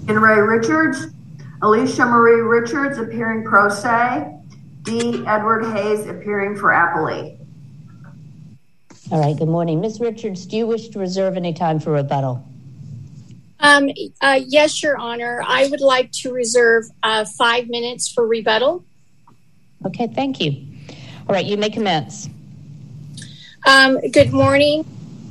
Jean Ray Richards, Alicia Marie Richards appearing pro se, D. Edward Hayes appearing for appellee. All right, good morning. Ms. Richards, do you wish to reserve any time for rebuttal? Yes, Your Honor. I would like to reserve 5 minutes for rebuttal. Okay, thank you. All right, you may commence. Good morning,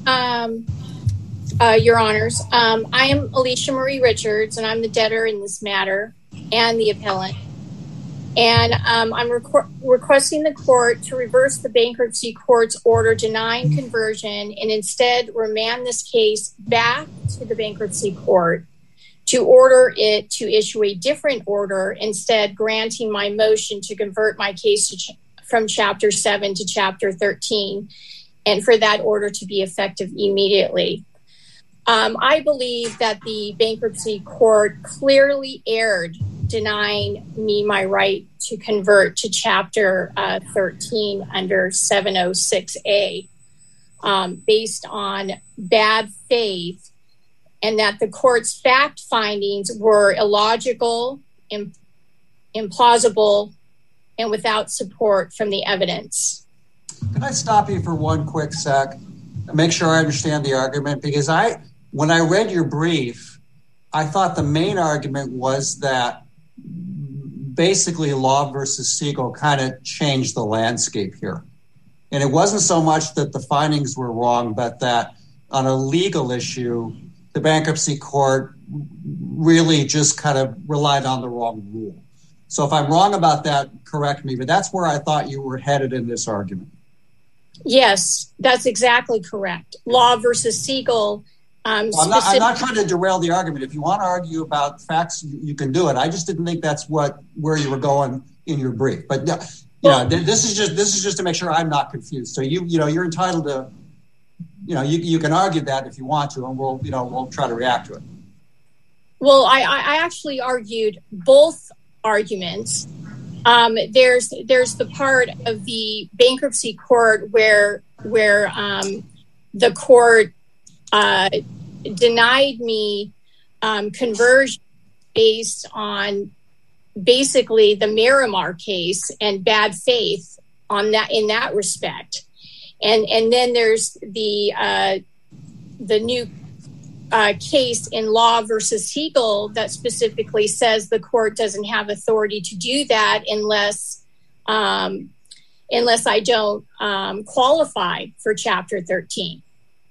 Your Honors. I am Alicia Marie Richards, and I'm the debtor in this matter and the appellant. And I'm requesting the court to reverse the bankruptcy court's order denying conversion and instead remand this case back to the bankruptcy court to order it to issue a different order, instead granting my motion to convert my case from Chapter 7 to Chapter 13, and for that order to be effective immediately. I believe that the bankruptcy court clearly erred denying me my right to convert to Chapter 13 under 706A based on bad faith, and that the court's fact findings were illogical, implausible, and without support from the evidence. Can I stop you for one quick sec and make sure I understand the argument? Because when I read your brief, I thought the main argument was that basically Law versus Siegel kind of changed the landscape here. And it wasn't so much that the findings were wrong, but that on a legal issue, the bankruptcy court really just kind of relied on the wrong rule. So if I'm wrong about that, correct me, but that's where I thought you were headed in this argument. Yes, that's exactly correct. Law versus Siegel. I'm not trying to derail the argument. If you want to argue about facts, you can do it. I just didn't think that's where you were going in your brief. But this is just to make sure I'm not confused. So you're entitled to, you can argue that if you want to, and we'll try to react to it. Well, I actually argued both arguments. There's the part of the bankruptcy court where the court denied me conversion based on basically the Miramar case and bad faith on that in that respect. And then there's the new case in Law versus Siegel that specifically says the court doesn't have authority to do that unless I don't qualify for Chapter 13.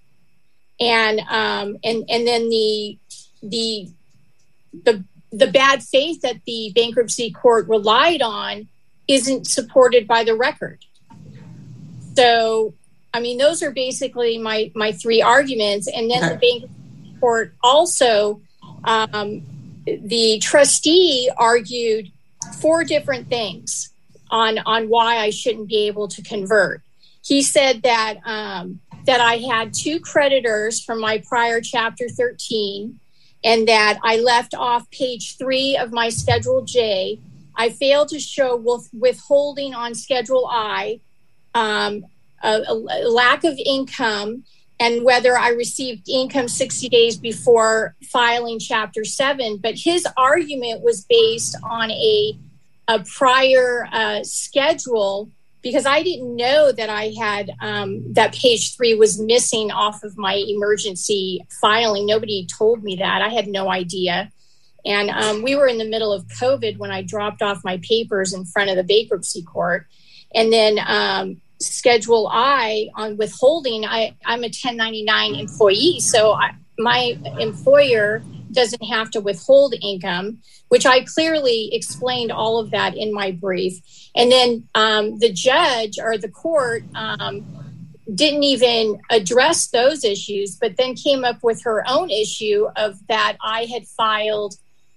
And then the bad faith that the bankruptcy court relied on isn't supported by the record. So, I mean, those are basically my three arguments. And then the bankruptcy court also, the trustee argued 4 different things on why I shouldn't be able to convert. He said that I had 2 creditors from my prior Chapter 13, and that I left off page 3 of my Schedule J. I failed to show withholding on Schedule I, a lack of income, and whether I received income 60 days before filing Chapter 7. But his argument was based on a prior schedule, because I didn't know that I had that page 3 was missing off of my emergency filing. Nobody told me that. I had no idea. And we were in the middle of COVID when I dropped off my papers in front of the bankruptcy court. And then Schedule I on withholding, I'm a 1099 employee. So my employer doesn't have to withhold income, which I clearly explained all of that in my brief. And then the judge or the court didn't even address those issues, but then came up with her own issue of that I had filed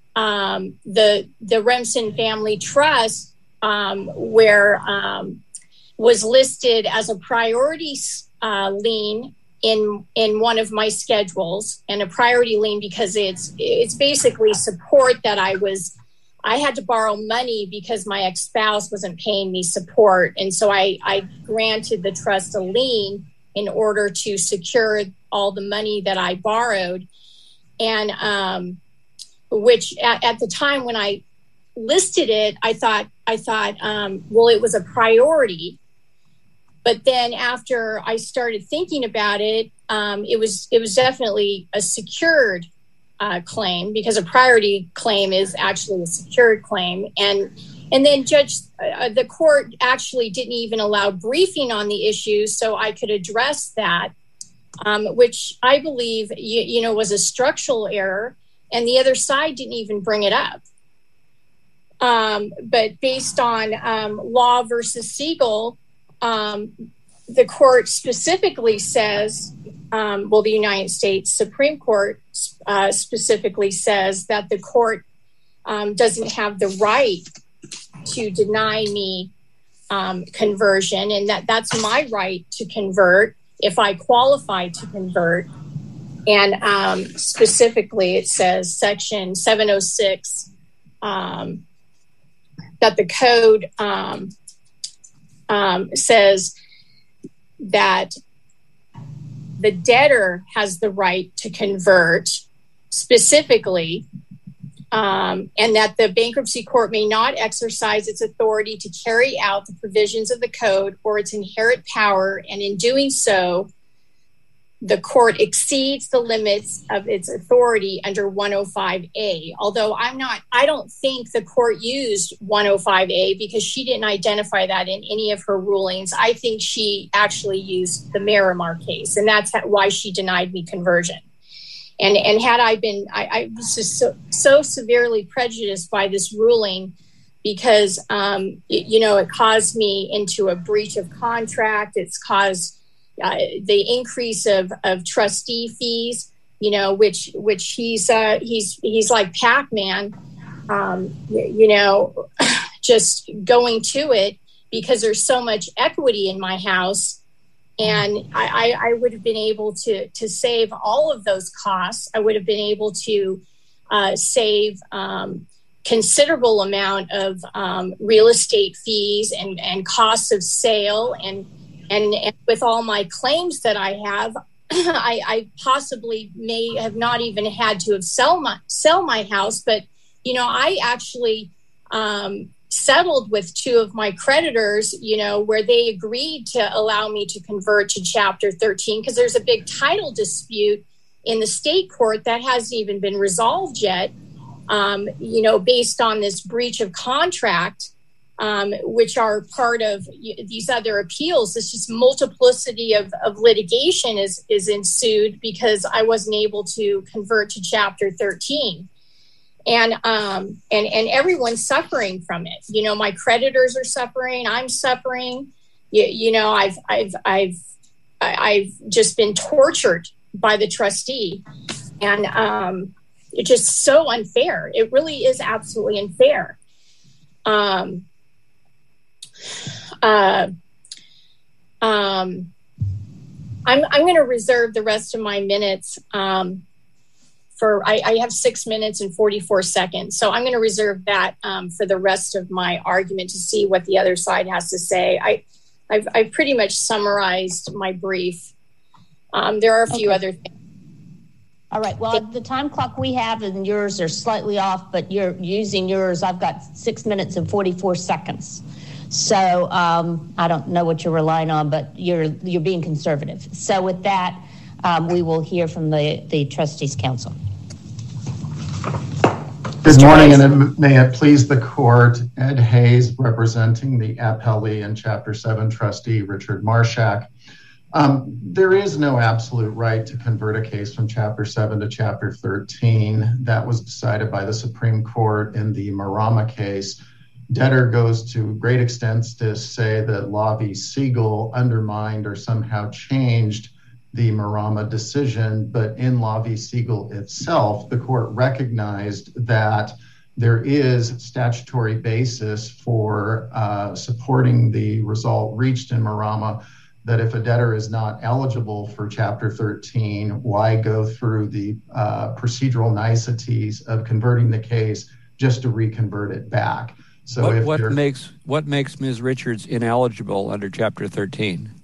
the Remsen Family Trust, where was listed as a priority lien in one of my schedules, and a priority lien because it's basically support that I had to borrow money because my ex-spouse wasn't paying me support. And so I granted the trust a lien in order to secure all the money that I borrowed. And which at the time when I listed it, I thought, well, it was a priority. But then after I started thinking about it, it was definitely a secured claim, because a priority claim is actually a secured claim. And then the court actually didn't even allow briefing on the issue so I could address that, which I believe, was a structural error, and the other side didn't even bring it up. But based on Law versus Siegel, the court specifically says, the United States Supreme Court specifically says that the court doesn't have the right to deny me conversion, and that's my right to convert if I qualify to convert. And specifically, it says Section 706 that the code says that the debtor has the right to convert specifically, and that the bankruptcy court may not exercise its authority to carry out the provisions of the code or its inherent power, and in doing so, the court exceeds the limits of its authority under 105A. Although I don't think the court used 105A, because she didn't identify that in any of her rulings. I think she actually used the Miramar case, and that's why she denied me conversion. And had I been, I was just so severely prejudiced by this ruling, because, it caused me into a breach of contract. It's caused the increase of trustee fees, which he's like Pac-Man, just going to it, because there's so much equity in my house. And I would have been able to save all of those costs. I would have been able to save considerable amount of real estate fees and costs of sale, and with all my claims that I have, I possibly may have not even had to have sell my house. But I actually settled with two of my creditors, where they agreed to allow me to convert to Chapter 13, because there's a big title dispute in the state court that hasn't even been resolved yet, based on this breach of contract, which are part of these other appeals. It's just multiplicity of litigation is ensued because I wasn't able to convert to Chapter 13. And everyone's suffering from it. My creditors are suffering. I'm suffering. I've just been tortured by the trustee, and it's just so unfair. It really is absolutely unfair. I'm going to reserve the rest of my minutes. I have 6 minutes and 44 seconds. So I'm going to reserve that for the rest of my argument to see what the other side has to say. I've pretty much summarized my brief. There are a few other things. All right. Well, the time clock we have and yours are slightly off, but you're using yours. I've got 6 minutes and 44 seconds. So I don't know what you're relying on, but you're being conservative. So with that, we will hear from the Trustees Council. Good morning, and may it please the court. Ed Hayes, representing the appellee and Chapter 7 trustee Richard Marshak. There is no absolute right to convert a case from Chapter 7 to Chapter 13. That was decided by the Supreme Court in the Marama case. Debtor goes to great extents to say that Law v. Siegel undermined or somehow changed the Marama decision, but in Law v. Siegel itself, the court recognized that there is statutory basis for supporting the result reached in Marama, that if a debtor is not eligible for Chapter 13, why go through the procedural niceties of converting the case just to reconvert it back? So what makes Ms. Richards ineligible under Chapter 13?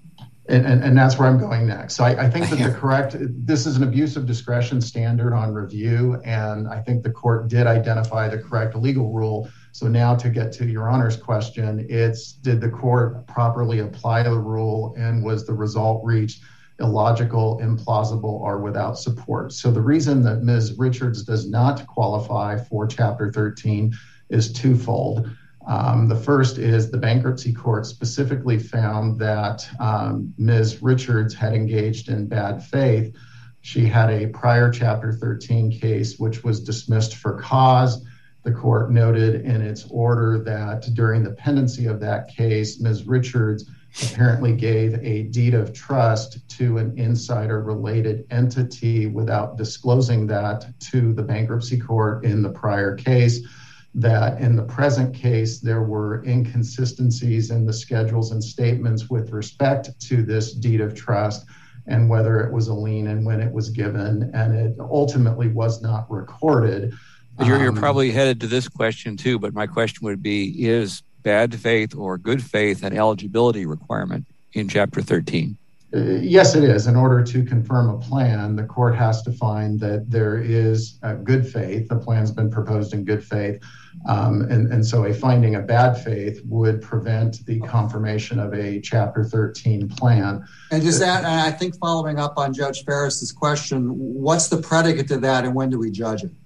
And that's where I'm going next. So I think that this is an abuse of discretion standard on review, and I think the court did identify the correct legal rule. So now to get to Your Honor's question, did the court properly apply the rule, and was the result reached illogical, implausible, or without support? So the reason that Ms. Richards does not qualify for Chapter 13 is twofold. The first is the bankruptcy court specifically found that Ms. Richards had engaged in bad faith. She had a prior Chapter 13 case which was dismissed for cause. The court noted in its order that during the pendency of that case, Ms. Richards apparently gave a deed of trust to an insider-related entity without disclosing that to the bankruptcy court in the prior case. That in the present case, there were inconsistencies in the schedules and statements with respect to this deed of trust and whether it was a lien and when it was given, and it ultimately was not recorded. You're probably headed to this question too, but my question would be, is bad faith or good faith an eligibility requirement in Chapter 13? Yes, it is. In order to confirm a plan, the court has to find that there is a good faith. The plan's been proposed in good faith. And so a finding of bad faith would prevent the confirmation of a Chapter 13 plan. And is that, and I think following up on Judge Ferris's question, what's the predicate to that and when do we judge it?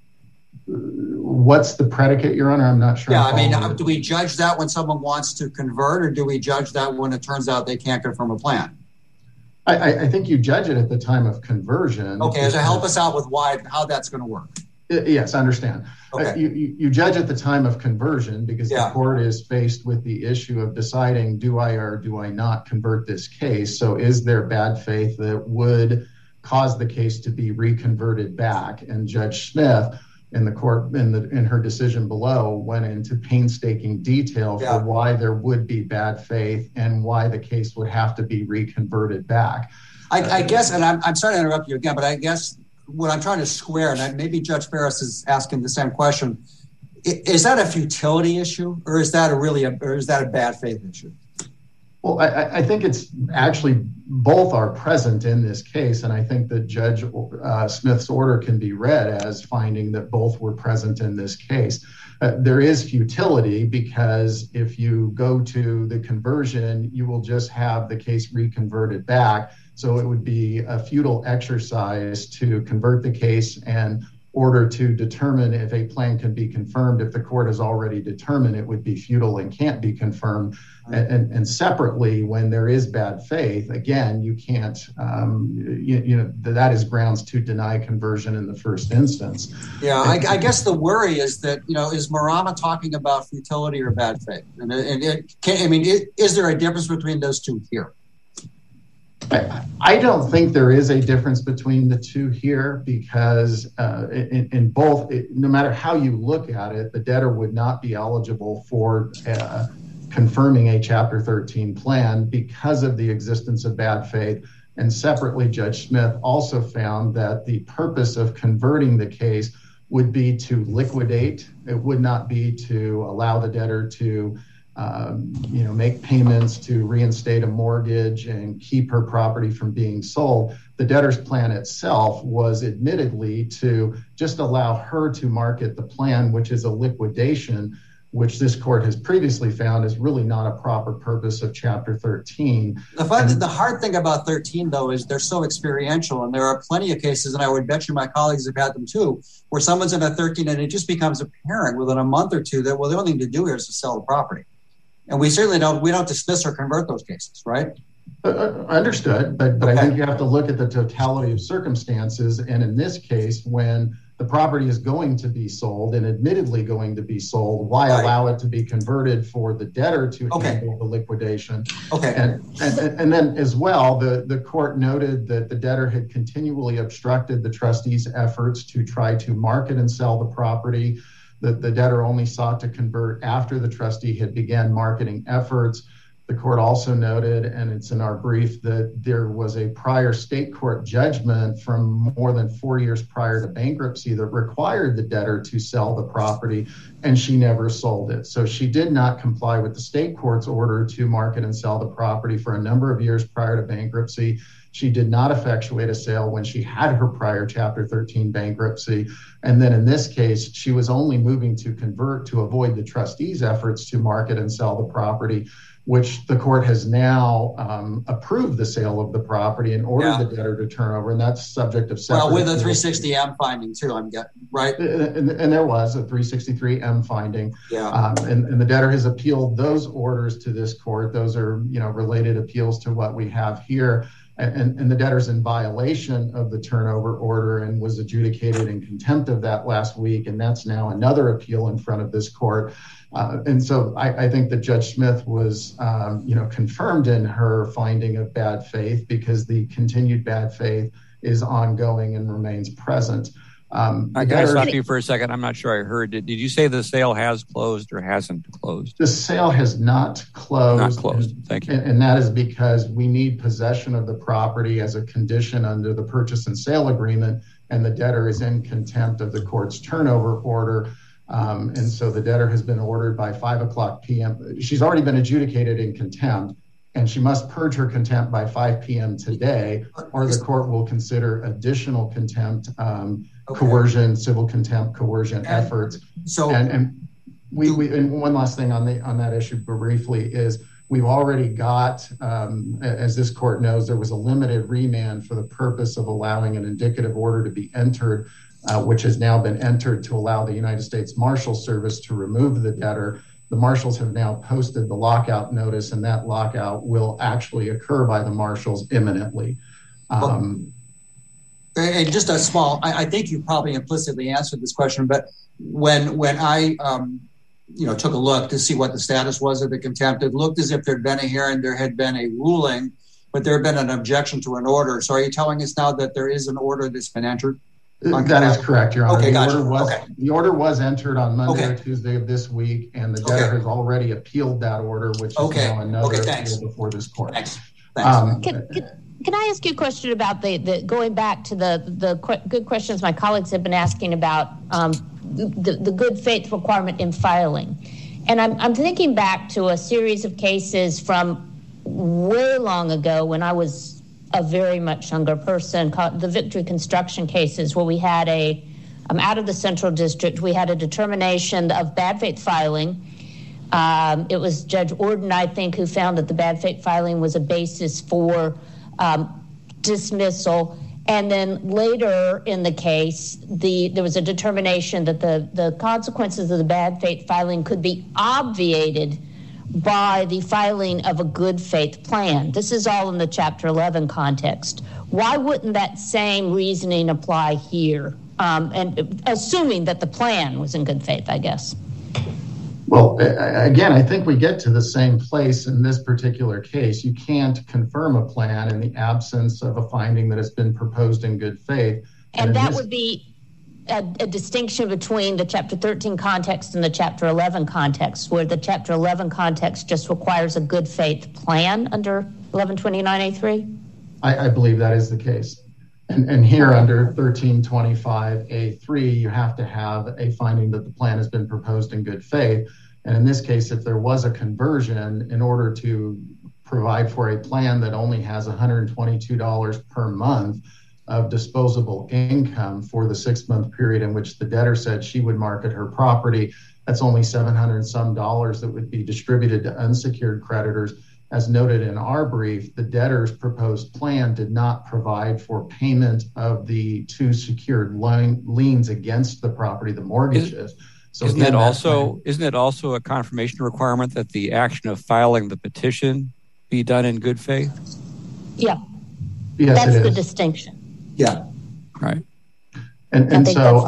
What's the predicate, Your Honor? I'm not sure. Yeah, I mean, do we judge that when someone wants to convert, or do we judge that when it turns out they can't confirm a plan? I think you judge it at the time of conversion. Okay, so help us out with how that's going to work. Yes, I understand. Okay. You judge at the time of conversion because the court is faced with the issue of deciding, do I or do I not convert this case? So is there bad faith that would cause the case to be reconverted back? And Judge Smith in the court, in her decision below, went into painstaking detail for why there would be bad faith and why the case would have to be reconverted back. I guess, and I'm sorry to interrupt you again, but I guess what I'm trying to square, and maybe Judge Ferris is asking the same question, is that a futility issue, or is that a bad faith issue? Well, I think it's actually both are present in this case, and I think that Judge Smith's order can be read as finding that both were present in this case. There is futility because if you go to the conversion, you will just have the case reconverted back. So it would be a futile exercise to convert the case and order to determine if a plan can be confirmed. If the court has already determined it would be futile and can't be confirmed. And separately, when there is bad faith, again, you can't, that is grounds to deny conversion in the first instance. Yeah, I guess the worry is that, is Marama talking about futility or bad faith? Is there a difference between those two here? I don't think there is a difference between the two here because in both, no matter how you look at it, the debtor would not be eligible for confirming a Chapter 13 plan because of the existence of bad faith. And separately, Judge Smith also found that the purpose of converting the case would be to liquidate. It would not be to allow the debtor to make payments to reinstate a mortgage and keep her property from being sold. The debtor's plan itself was admittedly to just allow her to market the plan, which is a liquidation, which this court has previously found is really not a proper purpose of Chapter 13. The hard thing about 13, though, is they're so experiential, and there are plenty of cases, and I would bet you my colleagues have had them too, where someone's in a 13 and it just becomes apparent within a month or two that, well, the only thing to do here is to sell the property. And we certainly don't dismiss or convert those cases, right? Understood, but okay. I think you have to look at the totality of circumstances. And in this case, when the property is going to be sold and admittedly going to be sold, why allow it to be converted for the debtor to handle the liquidation? Okay. And then as well, the court noted that the debtor had continually obstructed the trustee's efforts to try to market and sell the property. The debtor only sought to convert after the trustee had began marketing efforts. The court also noted, and it's in our brief, that there was a prior state court judgment from more than 4 years prior to bankruptcy that required the debtor to sell the property, and she never sold it. So she did not comply with the state court's order to market and sell the property for a number of years prior to bankruptcy. She did not effectuate a sale when she had her prior Chapter 13 bankruptcy. And then in this case, she was only moving to convert to avoid the trustee's efforts to market and sell the property, which the court has now approved the sale of the property and ordered the debtor to turn over. And that's subject of separate. Well, with a 360M finding too, I'm getting, right? And there was a 363M finding. Yeah. And the debtor has appealed those orders to this court. Those are, related appeals to what we have here. And the debtor's in violation of the turnover order and was adjudicated in contempt of that last week. And that's now another appeal in front of this court. And so I think that Judge Smith was, confirmed in her finding of bad faith, because the continued bad faith is ongoing and remains present. I gotta stop you for a second. I'm not sure I heard. Did you say the sale has closed or hasn't closed? The sale has not closed. Not closed. Thank you. And that is because we need possession of the property as a condition under the purchase and sale agreement, and the debtor is in contempt of the court's turnover order. And so the debtor has been ordered by 5:00 p.m. She's already been adjudicated in contempt, and she must purge her contempt by 5 p.m. today, or the court will consider additional contempt, coercion, civil contempt, coercion efforts. So, and one last thing on that issue briefly is we've already got, as this court knows, there was a limited remand for the purpose of allowing an indicative order to be entered, which has now been entered to allow the United States Marshal Service to remove the debtor. The marshals have now posted the lockout notice, and that lockout will actually occur by the marshals imminently. And just a small, I think you probably implicitly answered this question, but when I, took a look to see what the status was of the contempt, it looked as if there'd been a hearing, there had been a ruling, but there had been an objection to an order. So are you telling us now that there is an order that's been entered? That is correct, Your Honor. Okay, the order was entered on Monday or Tuesday of this week, and the debtor has already appealed that order, which is now another appeal before this court. Thanks. Can I ask you a question about the going back to the good questions my colleagues have been asking about the good faith requirement in filing? And I'm thinking back to a series of cases from way long ago when I was a very much younger person, called the Victory Construction cases, where we had out of the Central District, we had a determination of bad faith filing. It was Judge Orden, I think, who found that the bad faith filing was a basis for dismissal. And then later in the case, there was a determination that the consequences of the bad faith filing could be obviated by the filing of a good faith plan. This is all in the Chapter 11 context. Why wouldn't that same reasoning apply here? And assuming that the plan was in good faith, I guess. Well, again, I think we get to the same place in this particular case. You can't confirm a plan in the absence of a finding that has been proposed in good faith. And that would be a distinction between the Chapter 13 context and the Chapter 11 context, where the Chapter 11 context just requires a good faith plan under 1129A3? I believe that is the case. And here under 1325A3, you have to have a finding that the plan has been proposed in good faith. And in this case, if there was a conversion, in order to provide for a plan that only has $122 per month of disposable income for the 6-month period in which the debtor said she would market her property, that's only $700 and some that would be distributed to unsecured creditors. As noted in our brief, the debtor's proposed plan did not provide for payment of the 2 secured liens against the property, the mortgages. So isn't it also a confirmation requirement that the action of filing the petition be done in good faith? Yeah. Yes, that's the distinction. Yeah. Right. And so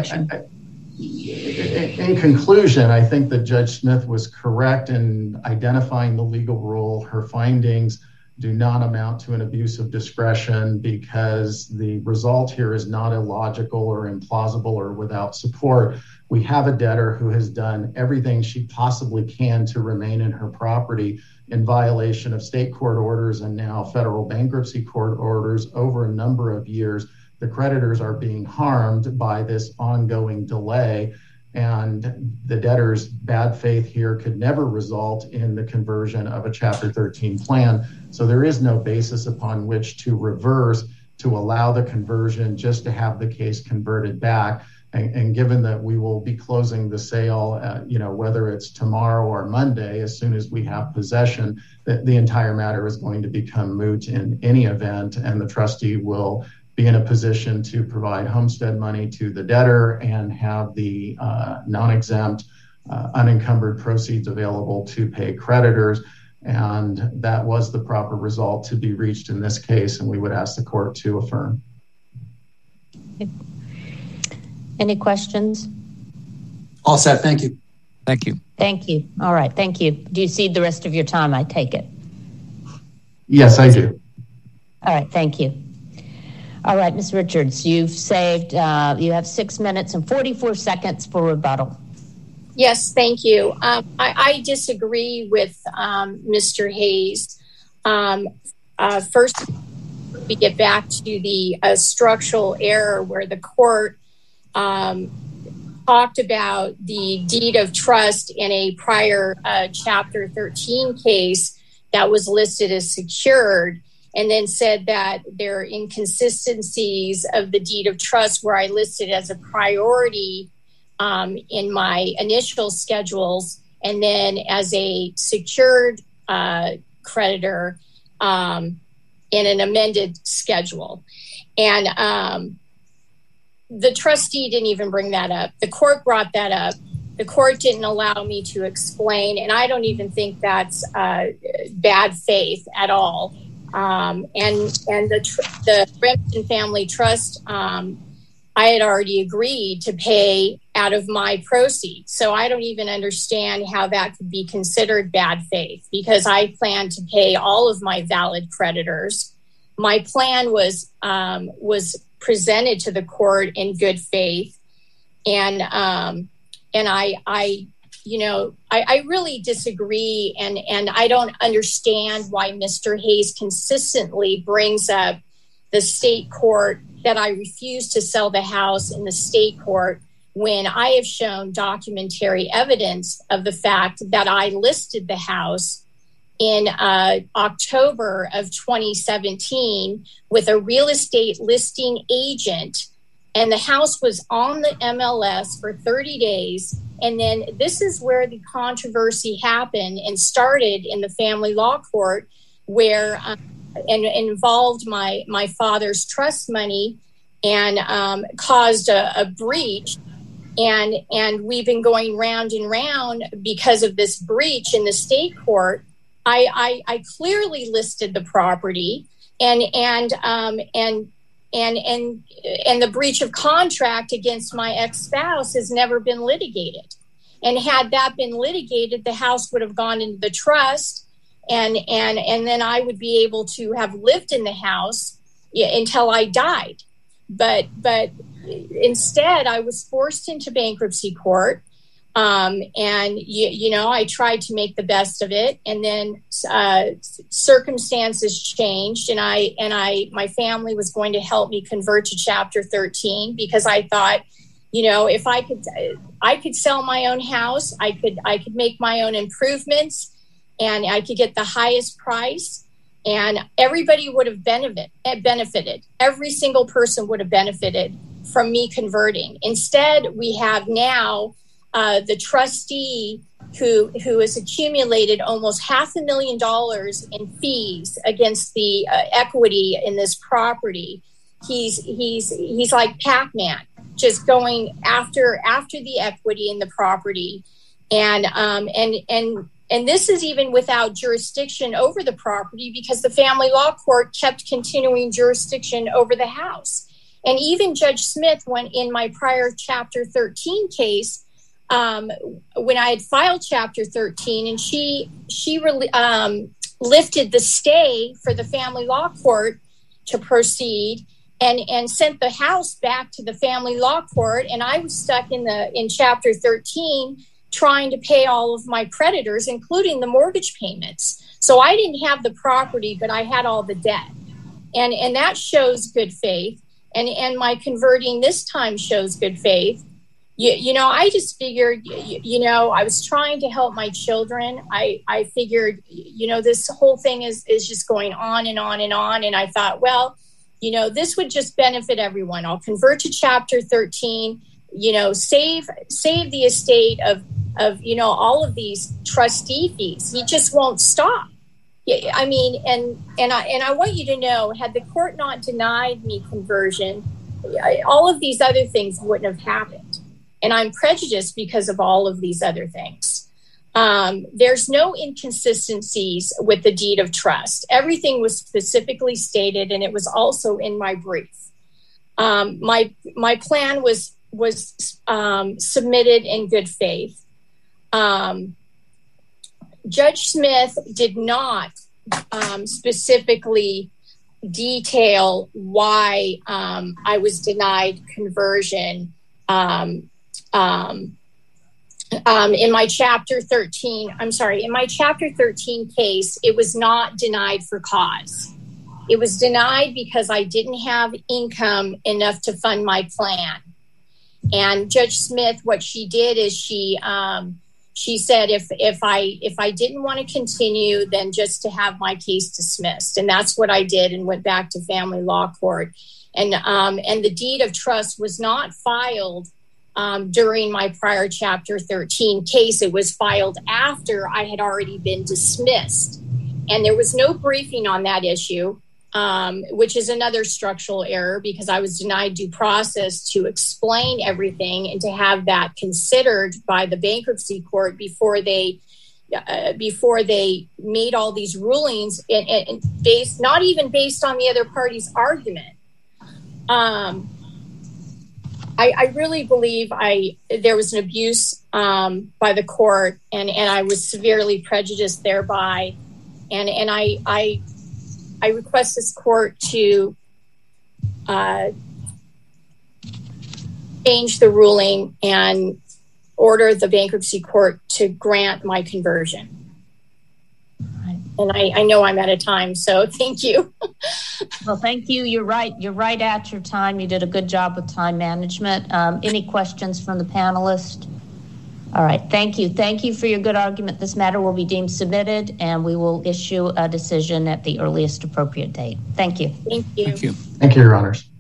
in conclusion, I think that Judge Smith was correct in identifying the legal rule. Her findings do not amount to an abuse of discretion because the result here is not illogical or implausible or without support. We have a debtor who has done everything she possibly can to remain in her property in violation of state court orders and now federal bankruptcy court orders over a number of years. The creditors are being harmed by this ongoing delay, and the debtor's bad faith here could never result in the conversion of a Chapter 13 plan. So there is no basis upon which to reverse, to allow the conversion, just to have the case converted back. And given that we will be closing the sale, whether it's tomorrow or Monday, as soon as we have possession, the entire matter is going to become moot in any event, and the trustee will be in a position to provide homestead money to the debtor and have the non-exempt, unencumbered proceeds available to pay creditors. And that was the proper result to be reached in this case, and we would ask the court to affirm. Any questions? All set. Thank you. Thank you. Thank you. All right. Thank you. Do you cede the rest of your time? I take it. Yes, I do. All right. Thank you. All right, Ms. Richards, you've saved, you have 6 minutes and 44 seconds for rebuttal. Yes, thank you. I disagree with Mr. Hayes. First, we get back to the structural error where the court talked about the deed of trust in a prior Chapter 13 case that was listed as secured, and then said that there are inconsistencies of the deed of trust where I listed as a priority in my initial schedules, and then as a secured creditor in an amended schedule. And the trustee didn't even bring that up. The court brought that up. The court didn't allow me to explain, and I don't even think that's bad faith at all. And the Remington Family Trust, I had already agreed to pay out of my proceeds. So I don't even understand how that could be considered bad faith, because I plan to pay all of my valid creditors. My plan was presented to the court in good faith. And I really disagree, and I don't understand why Mr. Hayes consistently brings up the state court, that I refuse to sell the house in the state court, when I have shown documentary evidence of the fact that I listed the house in October of 2017 with a real estate listing agent, and the house was on the MLS for 30 days. And then this is where the controversy happened and started in the family law court, where and involved my father's trust money and caused a breach. And we've been going round and round because of this breach in the state court. I clearly listed the property, and the breach of contract against my ex-spouse has never been litigated. And had that been litigated, the house would have gone into the trust, and then I would be able to have lived in the house until I died. But instead, I was forced into bankruptcy court. And I tried to make the best of it, and then circumstances changed, and my family was going to help me convert to Chapter 13, because I thought, if I could sell my own house, I could make my own improvements, and I could get the highest price, and everybody would have benefited. Every single person would have benefited from me converting. Instead, we have now the trustee who has accumulated almost $500,000 in fees against the equity in this property. He's like Pac-Man, just going after the equity in the property, and this is even without jurisdiction over the property, because the family law court kept continuing jurisdiction over the house. And even Judge Smith, when in my prior Chapter 13 case, when I had filed Chapter 13, and she lifted the stay for the family law court to proceed and sent the house back to the family law court. And I was stuck in chapter 13 trying to pay all of my creditors, including the mortgage payments. So I didn't have the property, but I had all the debt. And that shows good faith. And my converting this time shows good faith. I just figured, I was trying to help my children. I figured, this whole thing is just going on and on and on. And I thought, well, this would just benefit everyone. I'll convert to chapter 13, save the estate of all of these trustee fees. He just won't stop. I mean, and I want you to know, had the court not denied me conversion, all of these other things wouldn't have happened. And I'm prejudiced because of all of these other things. There's no inconsistencies with the deed of trust. Everything was specifically stated, and it was also in my brief. My plan was submitted in good faith. Judge Smith did not specifically detail why I was denied conversion. In my chapter 13 case, it was not denied for cause. It was denied because I didn't have income enough to fund my plan. And Judge Smith, what she did is she said if I didn't want to continue, then just to have my case dismissed. And that's what I did, and went back to family law court. And the deed of trust was not filed during my prior chapter 13 case. It was filed after I had already been dismissed. And there was no briefing on that issue, which is another structural error, because I was denied due process to explain everything and to have that considered by the bankruptcy court before they made all these rulings, and not even based on the other party's argument. I really believe there was an abuse by the court, and I was severely prejudiced thereby. And I request this court to change the ruling and order the bankruptcy court to grant my conversion. And I know I'm out of time, so thank you. Well, thank you. You're right. You're right at your time. You did a good job with time management. Any questions from the panelists? All right. Thank you. Thank you for your good argument. This matter will be deemed submitted, and we will issue a decision at the earliest appropriate date. Thank you. Thank you. Thank you, Your Honors.